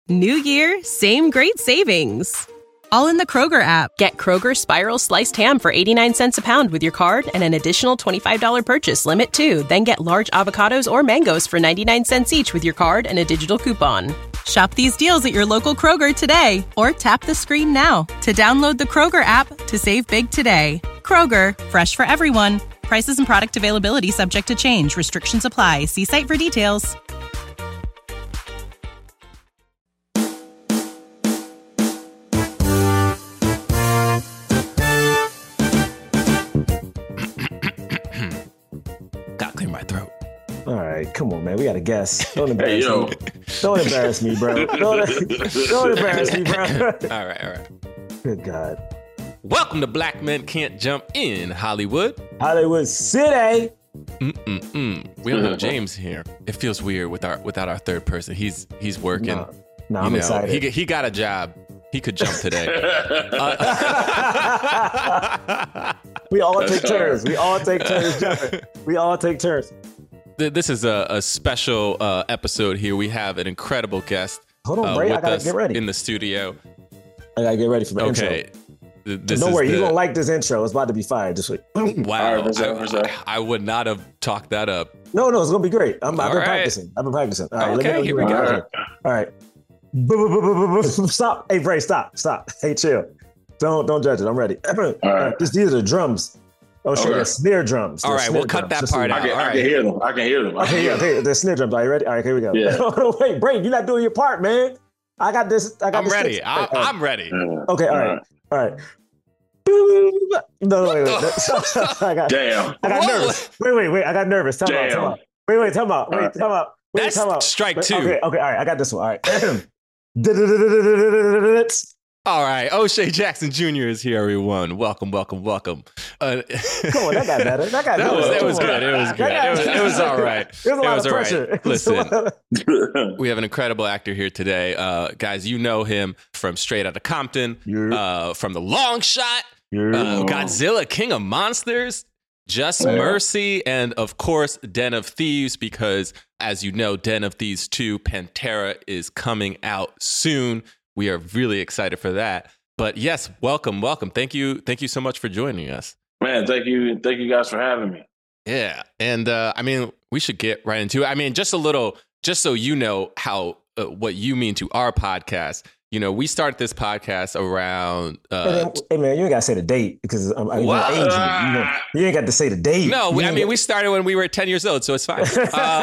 New year, same great savings. All in the Kroger app. Get Kroger Spiral Sliced Ham for 89 cents a pound with your card and an additional $25 purchase limit, too. Then get large avocados or mangoes for 99 cents each with your card and a digital coupon. Shop these deals at your local Kroger today or tap the screen now to download the Kroger app to save big today. Kroger, fresh for everyone. Prices and product availability subject to change. Restrictions apply. See site for details. Gotta clear my throat. All right, come on, man. We got a guest. Don't embarrass me. Don't embarrass me, bro. Don't embarrass me, bro. All right. Good God. Welcome to Black Men Can't Jump in Hollywood. Hollywood City. We don't have James here. It feels weird without our third person. He's working. No, I'm excited. He got a job. He could jump today. We all take turns. We all take turns jumping. We all take turns. This is a special episode here. We have an incredible guest. Hold on, Bray. I gotta get ready in the studio. I gotta get ready for the intro. Don't worry, you're gonna like this intro. It's about to be fire this week. Wow, I would not have talked that up. No, it's gonna be great. I've been practicing. All right, okay, here we go. All right. Stop. Hey, Bray, stop. Hey, chill. Don't judge it. I'm ready. All right. These are the drums. Oh, shit, they're snare drums. All right, we'll cut that part out. I can hear them. Okay, yeah, they're snare drums. Are you ready? All right, here we go. Yeah. Wait, Bray, you're not doing your part, man. I got this. I'm ready. I'm ready. Okay, all right. No, wait. I got nervous. Wait. I got nervous. Time out. Wait, time out. That's strike two. Okay, all right. I got this one. All right. All right. O'Shea Jackson Jr. is here, everyone. Welcome. Come on, that got better. It was good. It was all right. It was a lot of pressure. Right. Listen, we have an incredible actor here today. Guys, you know him from Straight Outta Compton, from The Long Shot, Godzilla, King of Monsters, Just Mercy, and of course, Den of Thieves, because as you know, Den of Thieves 2, Pantera is coming out soon. We are really excited for that. But yes, welcome. Thank you so much for joining us. Man, thank you guys for having me. Yeah. And we should get right into it. Just so you know how what you mean to our podcast. We started this podcast around. Hey man, you ain't gotta say the date because I'm age you. You ain't got to say the date. No, we started when we were 10 years old, so it's fine.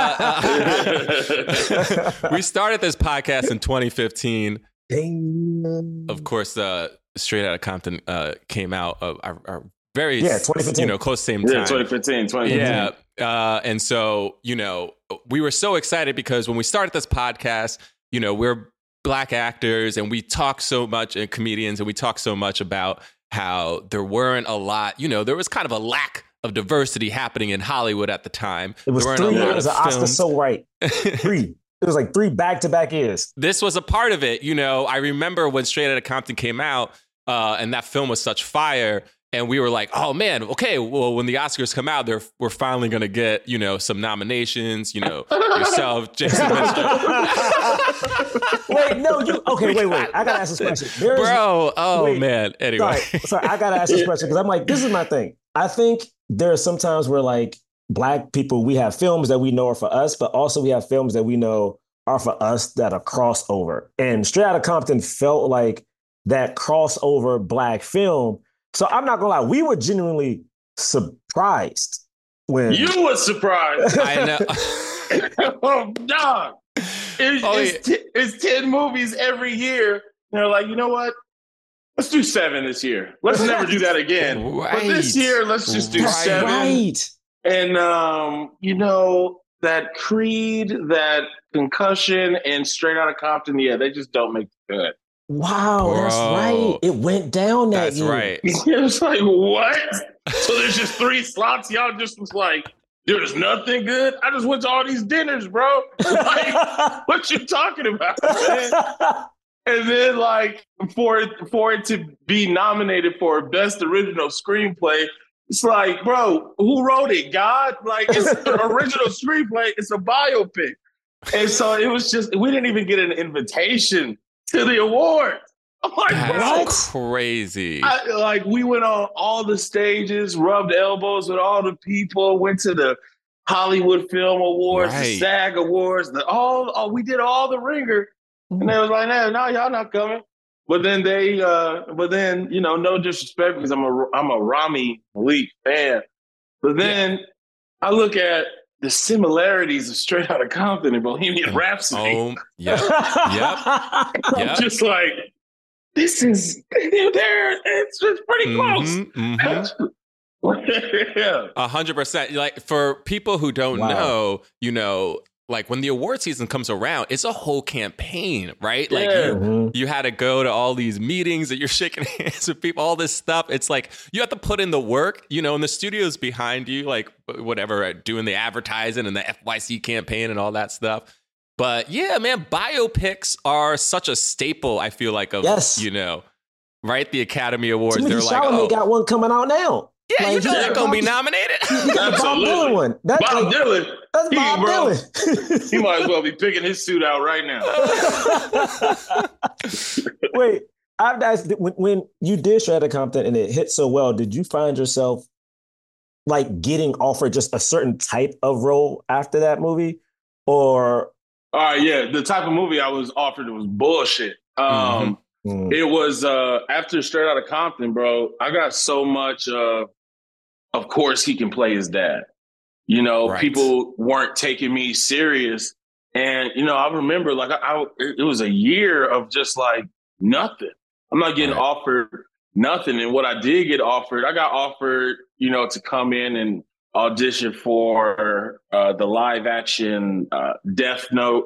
We started this podcast in 2015. Dang. Of course, Straight Outta Compton came out of our very 2015. close same time. Yeah, 2015. Yeah, and so we were so excited because when we started this podcast, we're Black actors and we talk so much, and comedians, and we talk so much about how there weren't a lot. There was kind of a lack of diversity happening in Hollywood at the time. It was 3 years of Oscar So White. 3. It was like 3 back-to-back years. This was a part of it. I remember when Straight Outta Compton came out, and that film was such fire. And we were like, oh, man, okay, well, when the Oscars come out, we're finally going to get, some nominations, yourself, Jason Minster. Wait. I got to ask this question. Man. Anyway. Sorry, I got to ask this question because I'm like, this is my thing. I think there are some times where, like, Black people, we have films that we know are for us, but also we have films that we know are for us that are crossover. And Straight Outta Compton felt like that crossover Black film. So I'm not gonna lie, we were genuinely surprised when you were surprised. I know. Oh, dog. It's 10 movies every year. And they're like, you know what? Let's do 7 this year. Let's never do that again. Right. But this year, let's just do 7. Right. And that Creed, that Concussion, and Straight Outta Compton, they just don't make it good. Wow, Bro. That's right. It went down that year. Right. It was like, what? So there's just 3 slots. Y'all just was like, there's nothing good. I just went to all these dinners, bro. Like, what you talking about, man? And then, like, for it to be nominated for Best Original Screenplay, it's like, bro, who wrote it? God? Like, it's an original screenplay. It's a biopic. And so it was just, we didn't even get an invitation to the awards. I'm like, that's crazy. Like, we went on all the stages, rubbed elbows with all the people, went to the Hollywood Film Awards, the SAG Awards, we did all the ringer. And they was like, no, y'all not coming. But then no disrespect, because I'm a Rami Malek fan. But then I look at the similarities of Straight Outta Compton and Bohemian Rhapsody. Yep. I'm just like, this is, it's just pretty close. 100%. Like, for people who don't know, like, when the award season comes around, it's a whole campaign, right? Like, you had to go to all these meetings that you're shaking hands with people, all this stuff. It's like, you have to put in the work, and the studio's behind you, like, whatever, doing the advertising and the FYC campaign and all that stuff. But yeah, man, biopics are such a staple, I feel like, of, right? The Academy Awards. They're like, they got one coming out now. Yeah, like, they're going to be nominated. You got the Bob Dylan one. Bob Dylan. That's Bob Dylan. He might as well be picking his suit out right now. Wait, I've asked, when you did Straight Outta Compton and it hit so well, did you find yourself like getting offered just a certain type of role after that movie? Or... the type of movie I was offered was bullshit. It was after Straight Outta Compton, bro. I got so much. Of course, he can play his dad. People weren't taking me serious, and I remember like it was a year of just like nothing. I'm not getting offered nothing, and what I did get offered, I got offered, to come in and audition for the live action Death Note.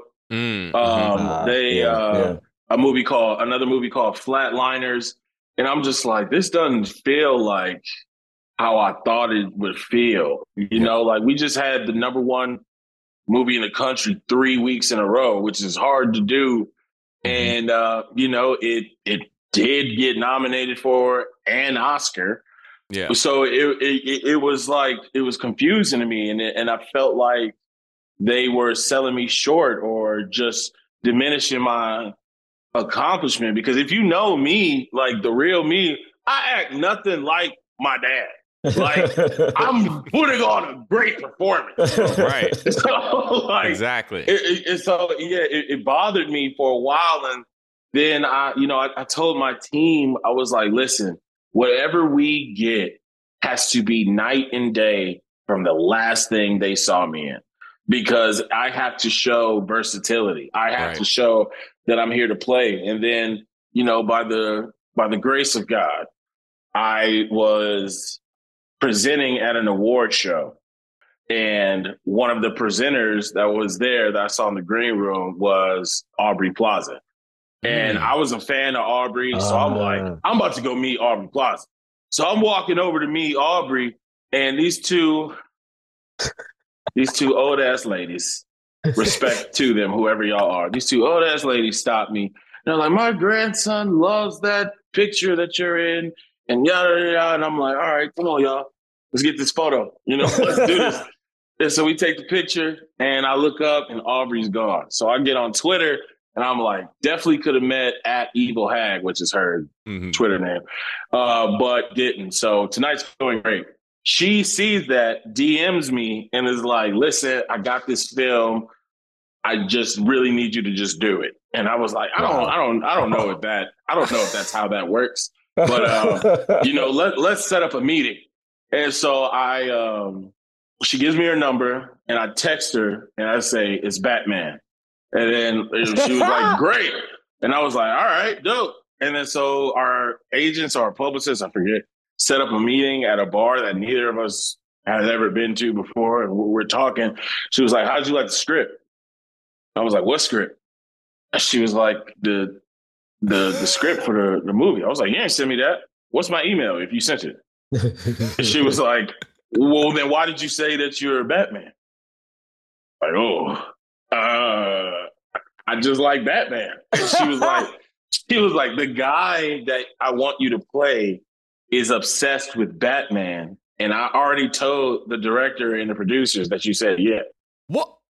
Another movie called Flatliners, and I'm just like, this doesn't feel like how I thought it would feel. Like, we just had the number one movie in the country 3 weeks in a row, which is hard to do, and it did get nominated for an Oscar. Yeah. So it was like, it was confusing to me, and I felt like they were selling me short or just diminishing my accomplishment. Because if you know me, like the real me, I act nothing like my dad. Like, I'm putting on a great performance. Right. So, like, exactly. It bothered me for a while. And then I told my team, I was like, listen, whatever we get has to be night and day from the last thing they saw me in, because I have to show versatility. I have to show that I'm here to play. And then, by the grace of God, I was presenting at an award show. And one of the presenters that was there that I saw in the green room was Aubrey Plaza. And I was a fan of Aubrey. So I'm like, I'm about to go meet Aubrey Plaza. So I'm walking over to meet Aubrey, and these two old ass ladies, respect to them, whoever y'all are. These two old ass ladies stopped me. They're like, my grandson loves that picture that you're in, and yada, yada, yada. And I'm like, all right, come on, y'all. Let's get this photo. Let's do this. And so we take the picture, and I look up, and Aubrey's gone. So I get on Twitter, and I'm like, definitely could have met at Evil Hag, which is her Twitter name, but didn't. So tonight's going great. She sees that, DMs me, and is like, listen, I got this film. I just really need you to just do it. And I was like, I don't know if that's how that works. But let's set up a meeting. And so she gives me her number, and I text her, and I say, it's Batman. And then she was like, great. And I was like, all right, dope. And then so our agents or our publicists, I forget, set up a meeting at a bar that neither of us had ever been to before. And we're talking. She was like, how'd you like the script? I was like, what script? She was like, the script for the movie. I was like, you ain't send me that. What's my email if you sent it? And she was like, well, then why did you say that you're Batman? Like, I just like Batman. And she was like, the guy that I want you to play is obsessed with Batman. And I already told the director and the producers that you said, yeah. What?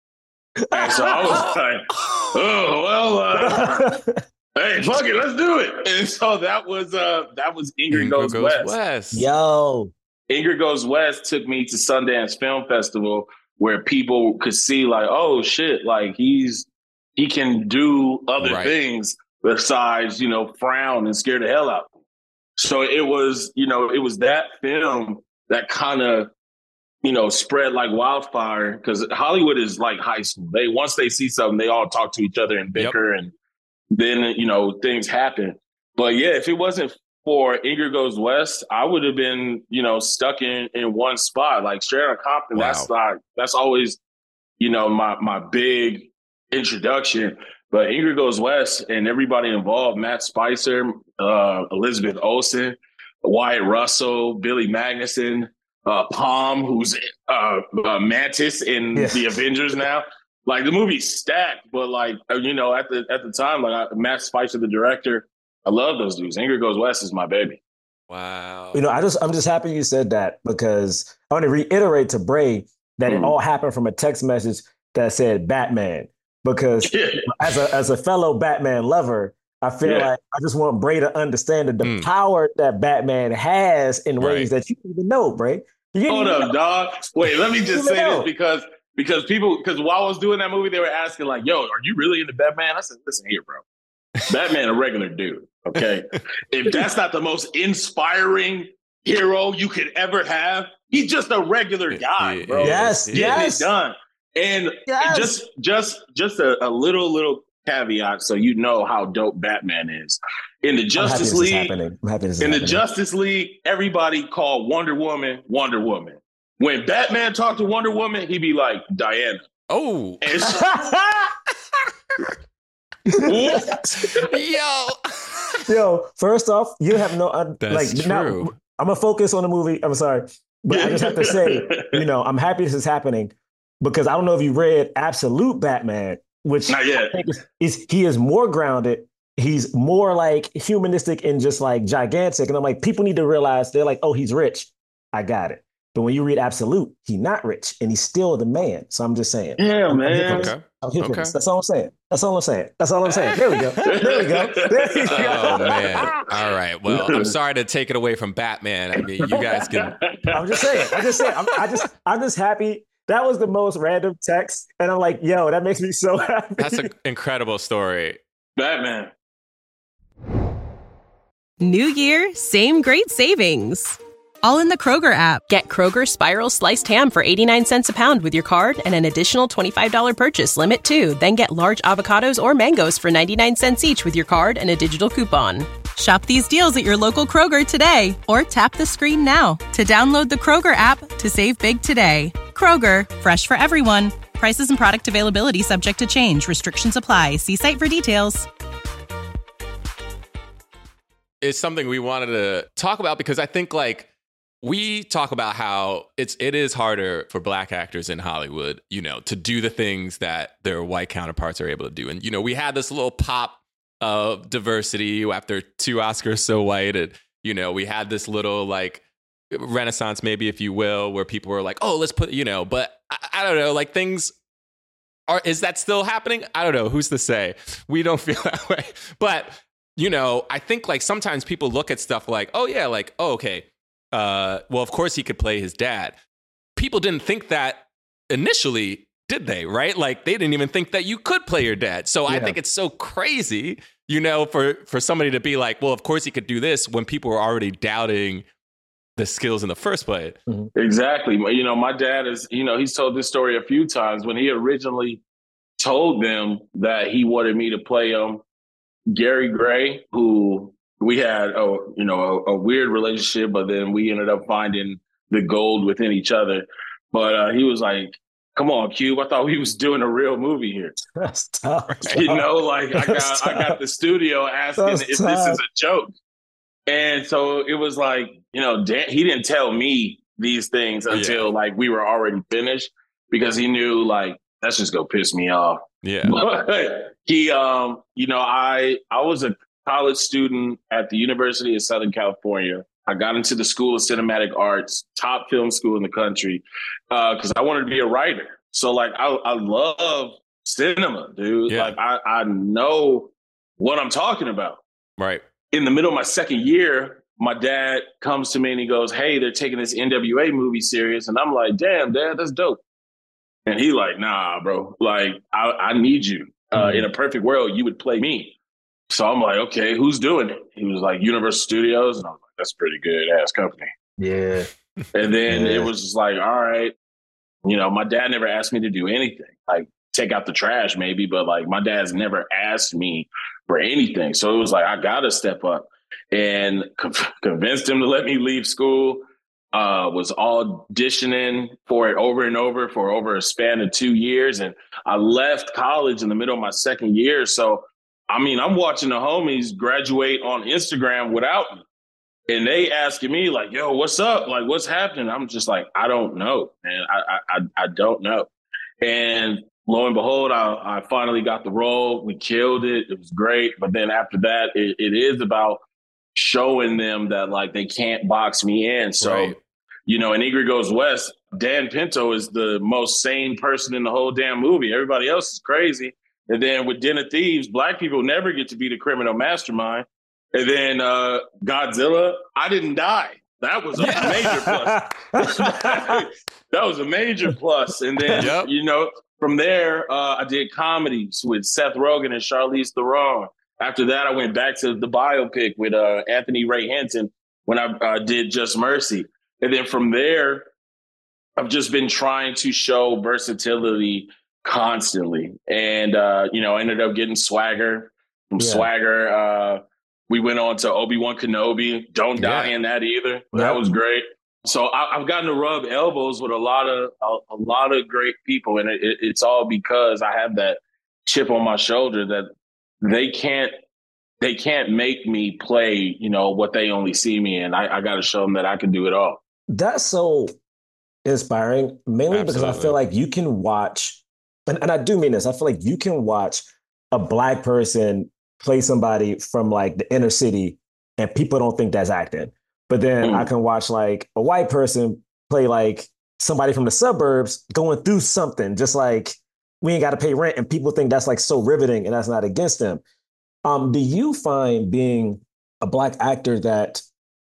And so I was like, oh, well, hey, fuck it, let's do it. And so that was Ingrid Goes West. Yo. Ingrid Goes West took me to Sundance Film Festival where people could see like, oh shit, like he can do other things besides, frown and scare the hell out. So it was that film that kind of, spread like wildfire, because Hollywood is like high school. Once they see something, they all talk to each other and bicker, and then, things happen. But yeah, if it wasn't for Ingrid Goes West, I would have been, stuck in one spot. Like Straight Outta Compton, that's always, my big introduction. But Ingrid Goes West and everybody involved, Matt Spicer, Elizabeth Olsen, Wyatt Russell, Billy Magnuson, Palm, who's Mantis in the Avengers now. Like the movie's stacked, but like, at the time, like Matt Spicer, the director, I love those dudes. Ingrid Goes West is my baby. Wow. I'm just happy you said that, because I want to reiterate to Bray that it all happened from a text message that said Batman. Because as a fellow Batman lover, I feel like I just want Bray to understand the power that Batman has in ways that you didn't even know, Bray. Hold up, dog. Wait, let me just say this because while I was doing that movie, they were asking like, yo, are you really into Batman? I said, listen here, bro. Batman, a regular dude. Okay. If that's not the most inspiring hero you could ever have, he's just a regular guy, bro. Yes. It done. And just a little caveat so you know how dope Batman is. In the Justice League, Justice League, everybody called Wonder Woman Wonder Woman. When Batman talked to Wonder Woman, he'd be like, Diana. Oh. Yo, first off, you have no That's true. Now, I'm gonna focus on the movie. I'm sorry, but I just have to say, I'm happy this is happening, because I don't know if you read Absolute Batman, which not yet. I think he is more grounded. He's more like humanistic and just like gigantic. And I'm like, people need to realize, they're like, oh, he's rich. I got it. But when you read Absolute, he's not rich and he's still the man. So I'm just saying. Yeah, man. I'm here for this. That's all I'm saying. There we go. Oh, man. All right. Well, I'm sorry to take it away from Batman. I mean, you guys can. I'm just saying. I'm just happy. That was the most random text. And I'm like, yo, that makes me so happy. That's an incredible story. Batman. New year, same great savings. All in the Kroger app. Get Kroger Spiral Sliced Ham for 89 cents a pound with your card and an additional $25 purchase limit too. Then get large avocados or mangoes for 99 cents each with your card and a digital coupon. Shop these deals at your local Kroger today, or tap the screen now to download the Kroger app to save big today. Kroger, fresh for everyone. Prices and product availability subject to change. Restrictions apply. See site for details. It's something we wanted to talk about because I think like we talk about how it is harder for Black actors in Hollywood, to do the things that their white counterparts are able to do. And, we had this little pop of diversity after 2 Oscars So White. And, we had this little like renaissance, maybe, if you will, where people were like, oh, let's put, but I don't know, like things is that still happening? I don't know. Who's to say? We don't feel that way. But, I think like sometimes people look at stuff like, oh, yeah, like, oh, okay. Well, of course he could play his dad. People didn't think that initially, did they? Right? Like they didn't even think that you could play your dad. So I think it's so crazy, for somebody to be like, well, of course he could do this when people were already doubting the skills in the first place. Mm-hmm. Exactly. My dad is, he's told this story a few times. When he originally told them that he wanted me to play Gary Gray, who we had a weird relationship, but then we ended up finding the gold within each other. But he was like, come on, Cube. I thought we was doing a real movie here. That's tough. I got the studio asking if this is a joke. And so it was like, he didn't tell me these things until like we were already finished, because he knew like, that's just gonna piss me off. Yeah. But he, I was a college student at the University of Southern California. I got into the School of Cinematic Arts, top film school in the country, because I wanted to be a writer. So like, I love cinema, dude. Yeah. Like I know what I'm talking about. Right. In the middle of my second year, my dad comes to me and he goes, "Hey, they're taking this NWA movie serious." And I'm like, "Damn, Dad, that's dope." And he like, "Nah, bro, like I need you. In a perfect world, you would play me." So I'm like, "Okay, who's doing it?" He was like, Universal Studios. And I was like, "That's a pretty good ass company." Yeah. And then it was just like, all right, my dad never asked me to do anything. Like take out the trash maybe, but like my dad's never asked me for anything. So it was like, I got to step up and convinced him to let me leave school. Was auditioning for it over and over for over a span of 2 years. And I left college in the middle of my second year. So, I mean, I'm watching the homies graduate on Instagram without me. And they asking me like, "Yo, what's up? Like, what's happening?" I'm just like, I don't know, man. I don't know. And lo and behold, I finally got the role. We killed it. It was great. But then after that, it is about showing them that like they can't box me in. So, Right. in Ingrid Goes West, Dan Pinto is the most sane person in the whole damn movie. Everybody else is crazy. And then with Den of Thieves, Black people never get to be the criminal mastermind. And then Godzilla, I didn't die. That was a major plus. That was a major plus. And then, from there, I did comedies with Seth Rogen and Charlize Theron. After that, I went back to the biopic with Anthony Ray Hinton when I did Just Mercy. And then from there, I've just been trying to show versatility constantly. And, I ended up getting Swagger. From Swagger, we went on to Obi-Wan Kenobi. Don't die in that either. That was great. So I've gotten to rub elbows with a lot of great people, and it's all because I have that chip on my shoulder that they can't make me play, what they only see me in. I got to show them that I can do it all. That's so inspiring, mainly because I feel like you can watch, and I do mean this, I feel like you can watch a Black person play somebody from like the inner city and people don't think that's acting. But then I can watch like a white person play like somebody from the suburbs going through something, just like we ain't got to pay rent, and people think that's like so riveting and that's not against them. Do you find being a Black actor that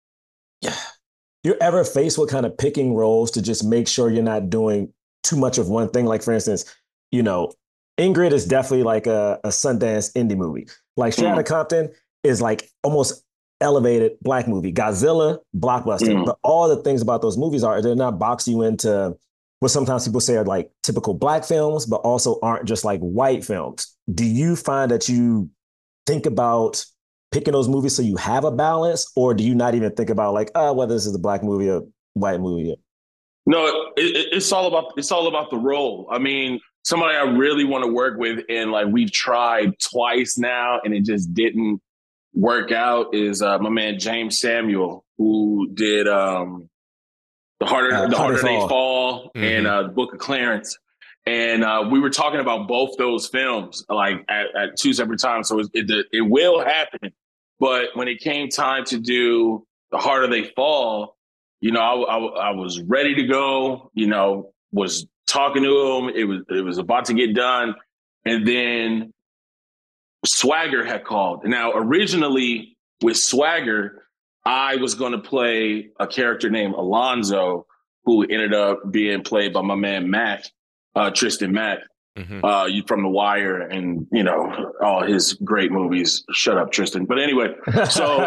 you're ever faced with kind of picking roles to just make sure you're not doing too much of one thing? Like, for instance, Ingrid is definitely like a Sundance indie movie. Like Straight Outta Compton is like almost elevated Black movie. Godzilla, blockbuster. But all the things about those movies are they're not box you into what sometimes people say are like typical Black films, but also aren't just like white films. Do you find that you think about picking those movies so you have a balance, or do you not even think about like, whether this is a Black movie or white movie? No, it's all about the role. I mean, somebody I really want to work with, and like we've tried twice now, and it just didn't work out, is my man James Samuel, who did The Harder They Fall and The Book of Clarence. And we were talking about both those films like at two separate times. So it will happen. But when it came time to do The Harder They Fall, I was ready to go, was talking to him. It was about to get done. And then Swagger had called. Now, originally with Swagger, I was going to play a character named Alonzo, who ended up being played by my man Mac, Tristan Mack, from The Wire and, all his great movies. Shut up, Tristan. But anyway, so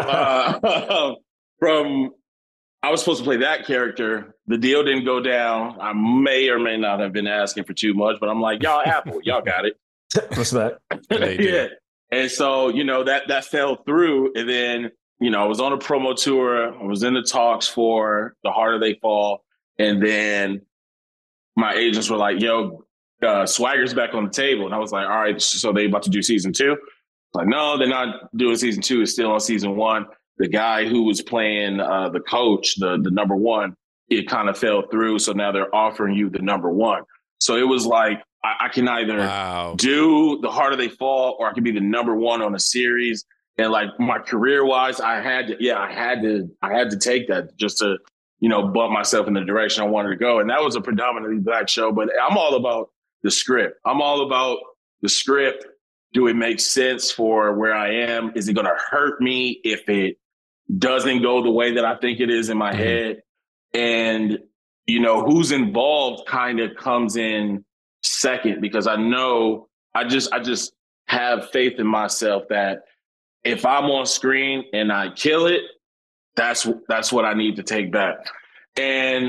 I was supposed to play that character. The deal didn't go down. I may or may not have been asking for too much, but I'm like, y'all Apple, y'all got it. Respect. Yeah. And so, that fell through. And then, I was on a promo tour. I was in the talks for The Harder They Fall. And then my agents were like, yo, Swagger's back on the table. And I was like, all right, so they about to do season 2? Like, no, they're not doing season 2. It's still on season 1. The guy who was playing the coach, the number 1, it kind of fell through. So now they're offering you the number 1. So it was like, I can either do The Harder They Fall, or I can be the number 1 on a series. And like my career wise, I had to take that just to, bump myself in the direction I wanted to go. And that was a predominantly Black show, but I'm all about the script. I'm all about the script. Do it make sense for where I am? Is it going to hurt me if it doesn't go the way that I think it is in my head? And, who's involved kind of comes in second, because I know I just have faith in myself that if I'm on screen and I kill it, that's what I need to take back. And,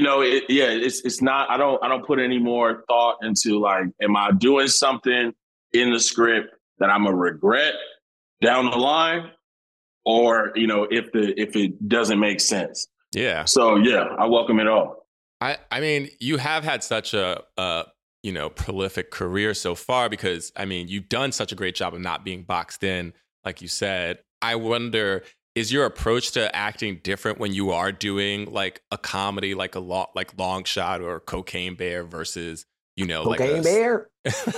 it's not, I don't put any more thought into like, am I doing something in the script that I'm gonna regret down the line, or, if it doesn't make sense. Yeah. So yeah, I welcome it all. I mean, you have had such a prolific career so far, because I mean, you've done such a great job of not being boxed in, like you said. I wonder, is your approach to acting different when you are doing like a comedy, like Long Shot or Cocaine Bear versus, Cocaine Bear?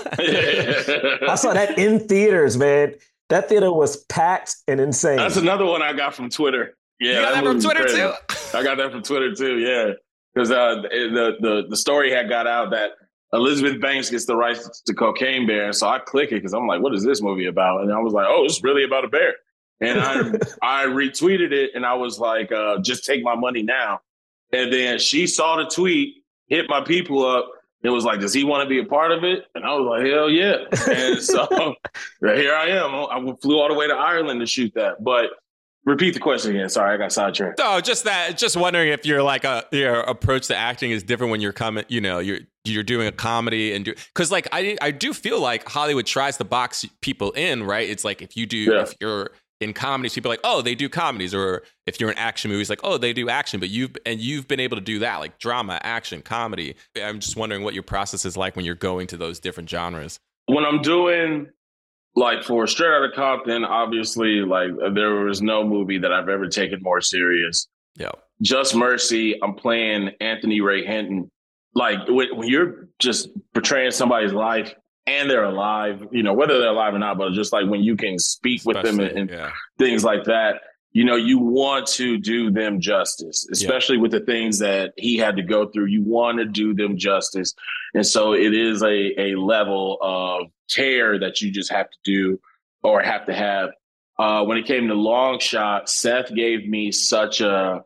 I saw that in theaters, man. That theater was packed and insane. That's another one I got from Twitter. Yeah, you got that from Twitter too? I got that from Twitter too, yeah. Because the story had got out that Elizabeth Banks gets the rights to Cocaine Bear. So I click it because I'm like, what is this movie about? And I was like, oh, it's really about a bear. And I retweeted it and I was like, just take my money now. And then she saw the tweet, hit my people up. It was like, does he want to be a part of it? And I was like, hell yeah. And so here I am. I flew all the way to Ireland to shoot that. But repeat the question again. Sorry, I got sidetracked. No, just wondering if you're like your approach to acting is different when you're coming, you're doing a comedy and because like I do feel like Hollywood tries to box people in, right? It's like if you're in comedies, people are like, oh, they do comedies, or if you're in action movies, like, oh, they do action. But you've been able to do that, like drama, action, comedy. I'm just wondering what your process is like when you're going to those different genres. When I'm doing like for Straight Outta Compton, obviously, like there was no movie that I've ever taken more serious. Yeah. Just Mercy, I'm playing Anthony Ray Hinton. Like when you're just portraying somebody's life and they're alive, whether they're alive or not, but just like when you can speak with them and things like that, you want to do them justice, especially with the things that he had to go through. You want to do them justice. And so it is a level of care that you just have to do or have to have. When it came to Long Shot, Seth gave me such a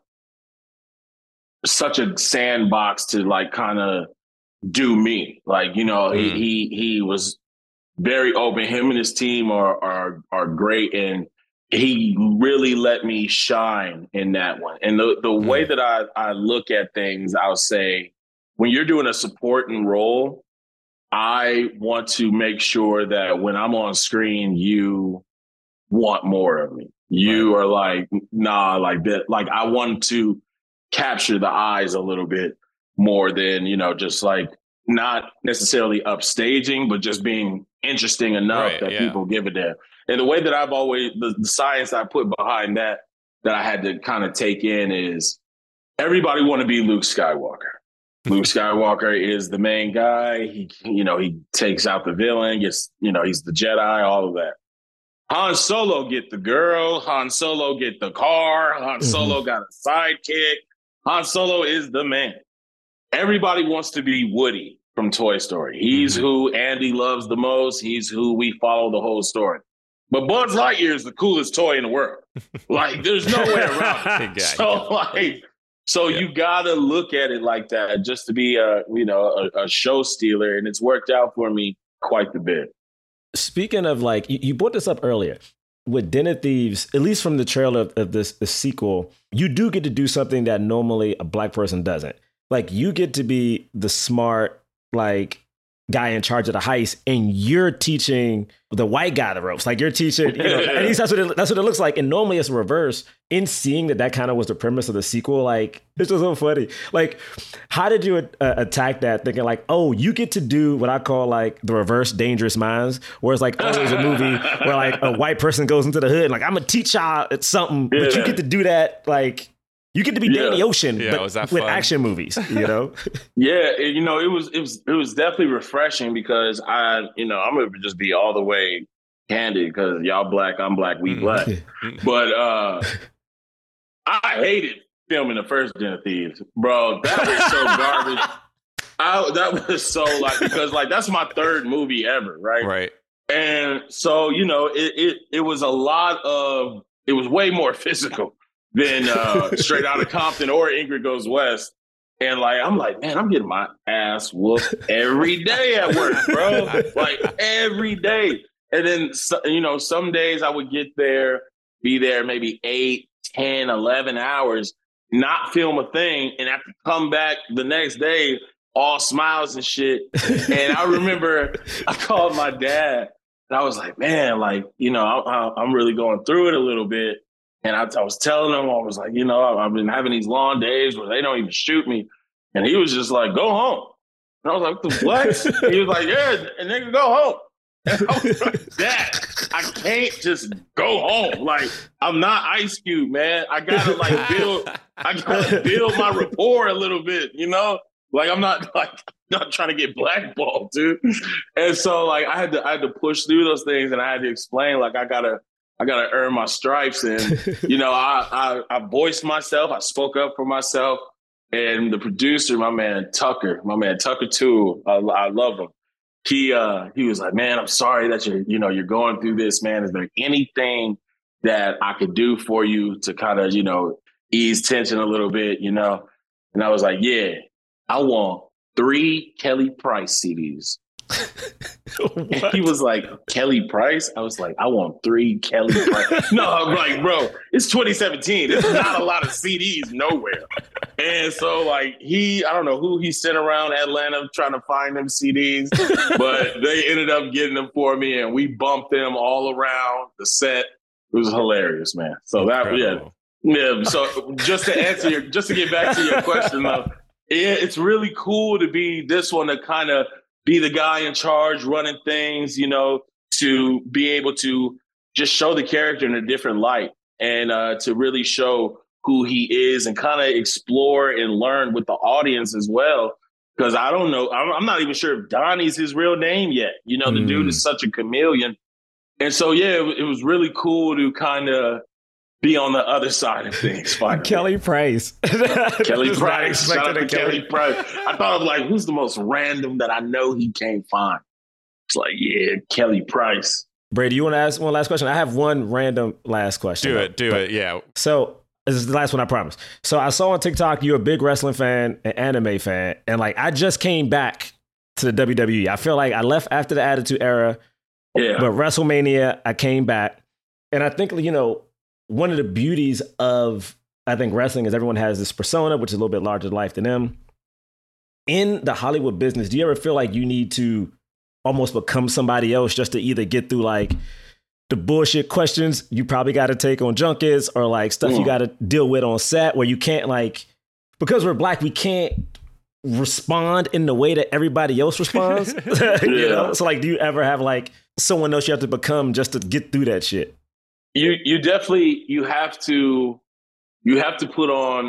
sandbox to like kind of do me. Like, he was very open. Him and his team are great. And he really let me shine in that one. And the way that I look at things, I'll say, when you're doing a supporting role, I want to make sure that when I'm on screen, you want more of me. You are like, nah, like that. Like I want to capture the eyes a little bit more than, just like not necessarily upstaging, but just being interesting enough that people give a damn. And the way that I've always, the science I put behind that I had to kind of take in is everybody want to be Luke Skywalker. Luke Skywalker is the main guy. He takes out the villain, he's the Jedi, all of that. Han Solo get the girl. Han Solo get the car. Han Solo got a sidekick. Han Solo is the man. Everybody wants to be Woody from Toy Story. He's who Andy loves the most. He's who we follow the whole story. But Buzz Lightyear is the coolest toy in the world. Like, there's no way around it. So you gotta look at it like that just to be a show stealer, and it's worked out for me quite a bit. Speaking of like, you brought this up earlier with Den of Thieves, at least from the trailer of the sequel, you do get to do something that normally a Black person doesn't. Like you get to be the smart, like guy in charge of the heist, and you're teaching the white guy the ropes. Like you're teaching, at least that's what it looks like. And normally it's reverse. In seeing that kind of was the premise of the sequel, like it's just so funny. Like, how did you attack that? Thinking like, oh, you get to do what I call like the reverse Dangerous Minds, where it's like, oh, there's a movie where like a white person goes into the hood, and, like I'm gonna teach y'all something, but you get to do that like. You get to be Danny Ocean, but with action movies, Yeah, it was definitely refreshing because I'm gonna just be all the way candid because y'all Black, I'm Black, we Black. But I hated filming the first Den of Thieves, bro. That was so garbage. That was so like, because like that's my third movie ever, right? Right. And so, you know, it was it was way more physical than Straight Outta Compton or Ingrid Goes West. And like, I'm like, man, I'm getting my ass whooped every day at work, bro. Like every day. And then, you know, some days I would be there maybe 8, 10, 11 hours, not film a thing, and have to come back the next day all smiles and shit. And I remember I called my dad and I was like, man, like, you know, I'm really going through it a little bit. And I was telling him, I was like, you know, I've been having these long days where they don't even shoot me. And he was just like, go home. And I was like, what? He was like, yeah, and nigga, go home. And I was like, Dad, I can't just go home. Like, I'm not Ice Cube, man. I gotta build my rapport a little bit, you know? Like, I'm not trying to get blackballed, dude. And so like I had to push through those things, and I had to explain, like, I gotta earn my stripes. And, you know, I voiced myself, I spoke up for myself. And the producer, my man Tucker too, I love him. He was like, man, I'm sorry that you're going through this, man. Is there anything that I could do for you to kind of, you know, ease tension a little bit, you know? And I was like, yeah, I want 3 Kelly Price CDs. And he was like, Kelly Price? I was like, I want 3 Kelly Price. No, I'm like, bro, it's 2017. There's not a lot of CDs nowhere. And so like I don't know who he sent around Atlanta trying to find them CDs, but they ended up getting them for me, and we bumped them all around the set. It was hilarious, man. So yeah. So just to get back to your question, though, it's really cool to be this one, to kind of be the guy in charge running things, you know, to be able to just show the character in a different light, and to really show who he is, and kind of explore and learn with the audience as well. Because I don't know, I'm not even sure if Donnie's his real name yet. You know, the dude is such a chameleon. And so, yeah, it was really cool to kind of be on the other side of things. Kelly Price. Kelly Price. Shout out to Kelly Price. I thought of like, who's the most random that I know he can't find? It's like, yeah, Kelly Price. Brady, you want to ask one last question? I have one random last question. Do it. Yeah. So this is the last one, I promise. So I saw on TikTok you're a big wrestling fan, an anime fan, and like I just came back to the WWE. I feel like I left after the Attitude Era, but WrestleMania, I came back. And I think, you know, one of the beauties of, I think, wrestling is everyone has this persona, which is a little bit larger than life than them. In the Hollywood business, do you ever feel like you need to almost become somebody else just to either get through like the bullshit questions you probably got to take on junkets, or like stuff you got to deal with on set, where you can't, like, because we're Black, we can't respond in the way that everybody else responds. You know? So like, do you ever have like someone else you have to become just to get through that shit? You definitely, you have to put on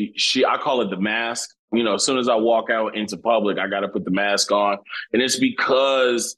I call it the mask. You know, as soon as I walk out into public, I got to put the mask on. And it's because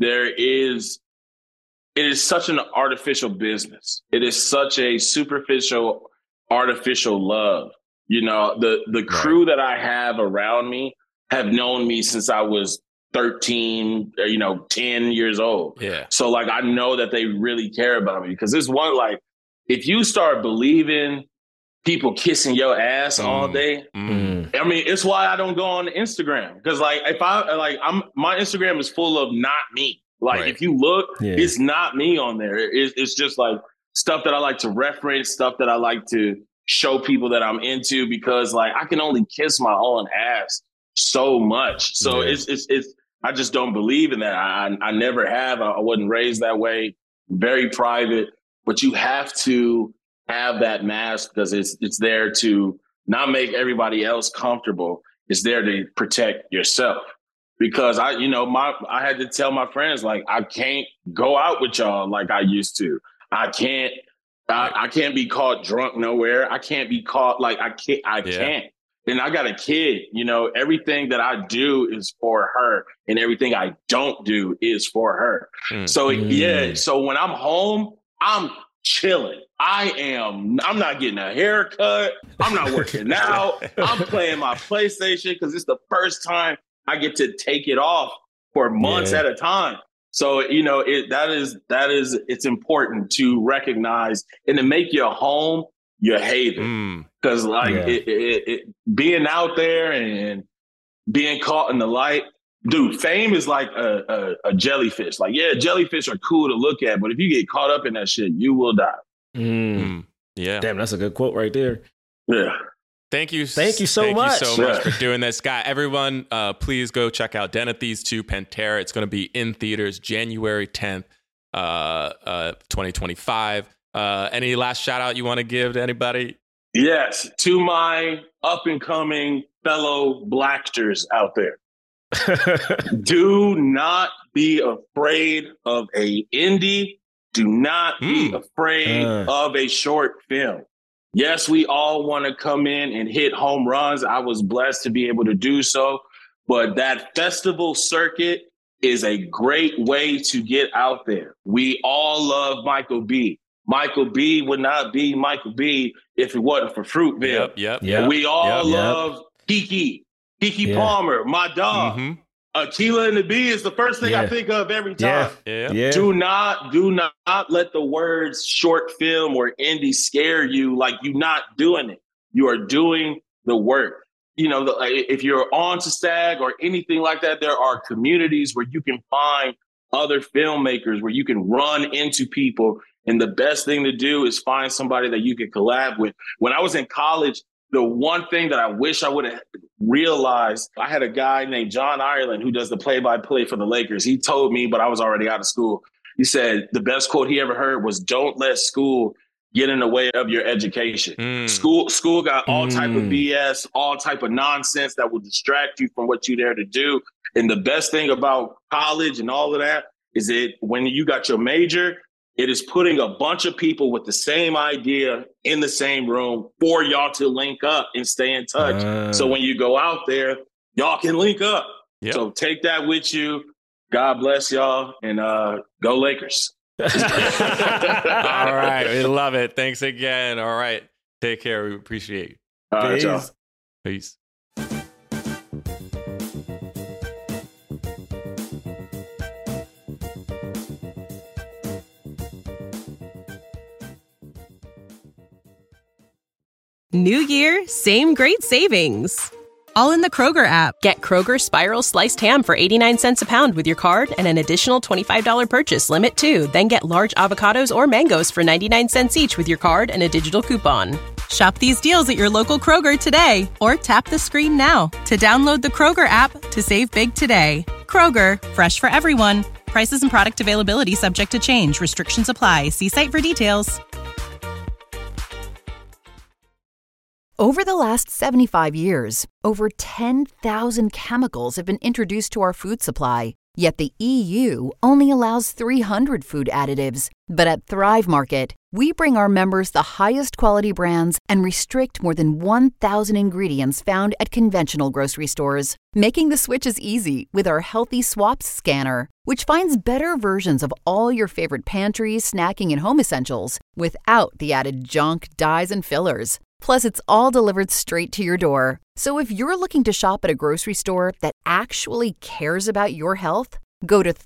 it is such an artificial business. It is such a superficial, artificial love. You know, the crew that I have around me have known me since I was 13, 10 years old. Yeah. So like, I know that they really care about me, because it's one, like, if you start believing people kissing your ass all day, I mean, it's why I don't go on Instagram. Because like, my Instagram is full of not me. Like, if you look, it's not me on there. It's just like stuff that I like to reference, stuff that I like to show people that I'm into, because like I can only kiss my own ass so much. So it's I just don't believe in that. I never have. I wasn't raised that way. Very private. But you have to have that mask, because it's there to not make everybody else comfortable. It's there to protect yourself. Because I had to tell my friends, like, I can't go out with y'all like I used to. I can't be caught drunk nowhere. I can't be caught, like, I can't. And I got a kid, you know, everything that I do is for her, and everything I don't do is for her. So so when I'm home, I'm chilling. I'm not getting a haircut. I'm not working out. I'm playing my PlayStation because it's the first time I get to take it off for months at a time. So, it's important to recognize and to make your home your haven. Because being out there and being caught in the light, dude, fame is like a jellyfish. Like, jellyfish are cool to look at, but if you get caught up in that shit, you will die. Yeah. Damn, that's a good quote right there. Yeah. Thank you so much. Thank you so much for doing this, guy. Everyone, please go check out Den of Thieves 2 Pantera. It's going to be in theaters January 10th, 2025. Any last shout out you want to give to anybody? Yes, to my up and coming fellow Blacksters out there. Do not be afraid of a indie. Do not be afraid of a short film. Yes, we all want to come in and hit home runs. I was blessed to be able to do so. But that festival circuit is a great way to get out there. We all love Michael B. Michael B would not be Michael B if it wasn't for Fruitvale. Yep. We all love Keke Palmer, my dog. Keela and the Bee is the first thing I think of every time. Do not let the words short film or indie scare you. Like, you're not doing it. You are doing the work. If you're on to STAG or anything like that, there are communities where you can find other filmmakers, where you can run into people. And the best thing to do is find somebody that you can collab with. When I was in college, the one thing that I wish I would have realized, I had a guy named John Ireland who does the play-by-play for the Lakers. He told me, but I was already out of school. He said the best quote he ever heard was, "Don't let school get in the way of your education." School got all type of BS, all type of nonsense that will distract you from what you're there to do. And the best thing about college and all of that is that when you got your major, it is putting a bunch of people with the same idea in the same room for y'all to link up and stay in touch. So when you go out there, y'all can link up. So take that with you. God bless y'all, and go Lakers. All right. We love it. Thanks again. All right. Take care. We appreciate you. All right, y'all. Peace. New year, same great savings. All in the Kroger app. Get Kroger Spiral Sliced Ham for 89 cents a pound with your card and an additional $25 purchase limit too. Then get large avocados or mangoes for 99 cents each with your card and a digital coupon. Shop these deals at your local Kroger today or tap the screen now to download the Kroger app to save big today. Kroger, fresh for everyone. Prices and product availability subject to change. Restrictions apply. See site for details. Over the last 75 years, over 10,000 chemicals have been introduced to our food supply. Yet the EU only allows 300 food additives. But at Thrive Market, we bring our members the highest quality brands and restrict more than 1,000 ingredients found at conventional grocery stores, making the switches easy with our Healthy Swaps scanner, which finds better versions of all your favorite pantry, snacking, and home essentials without the added junk, dyes, and fillers. Plus, it's all delivered straight to your door. So if you're looking to shop at a grocery store that actually cares about your health, go to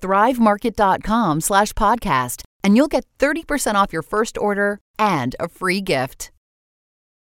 thrivemarket.com/podcast and you'll get 30% off your first order and a free gift.